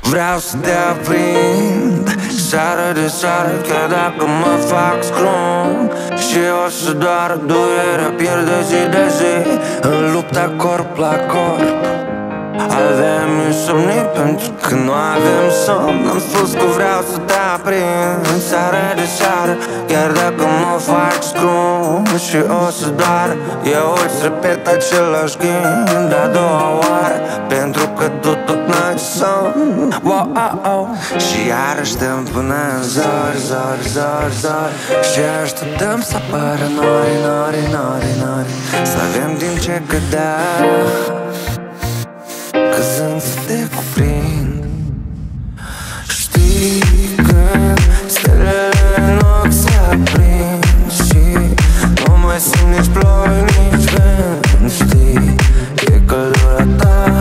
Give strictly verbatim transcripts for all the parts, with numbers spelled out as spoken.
Vreau să te aprind seară de seară, chiar dacă mă fac scrum. Și o să doară durerea, pierde zi de zi în lupta corp la corp. Avem insomnii pentru că nu avem somn. Am spus că vreau să te aprind seară de seară, chiar dacă mă faci scrum. Și o să doară, eu îți repet același gând a doua oară, pentru că tu tot n-ai somn. Wow, oh, oh. Și iarăși stăm până în zori, zori, zori, zori. Și așteptăm să apară nori, nori, nori, nori, să avem din ce cădea, căzând să te cuprind. Știi când stelele în ochi se aprind și nu mai simt nici ploi, nici vânt. Știi, e căldura ta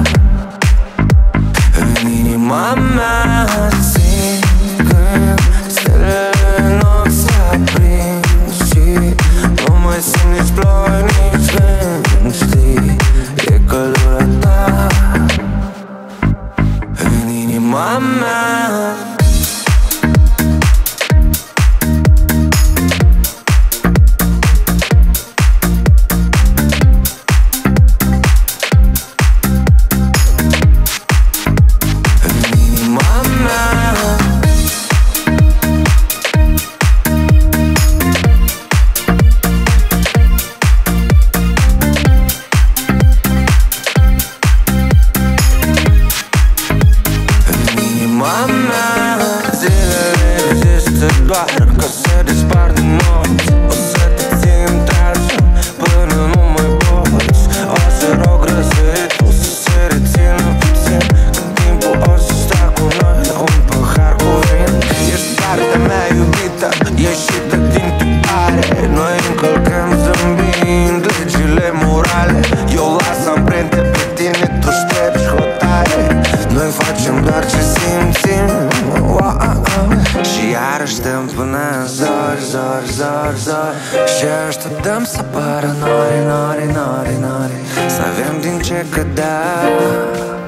în inima mea. Simt când stelele în ochi se aprind și nu mai simt nici ploi, nici vânt. Știi, e căldura ta în inima mea. Doar că se dispar din nopți, o să te țin trasă până nu mai poți. O să rog răsăritul să se rețină puțin, când timpul o să stea cu noi la un pahar cu vin. Ești partea mea iubită, ieșită din tipare. Noi încălcăm zâmbind legile morale. Eu las amprente pe tine, tu ștergi hotare. Noi facem doar ce simțim. Wow, oh, oh. Și iarăși stăm până în zori, zori, zori, zori. Și așteptăm să apară nori, nori, nori, nori, să avem din ce cădea.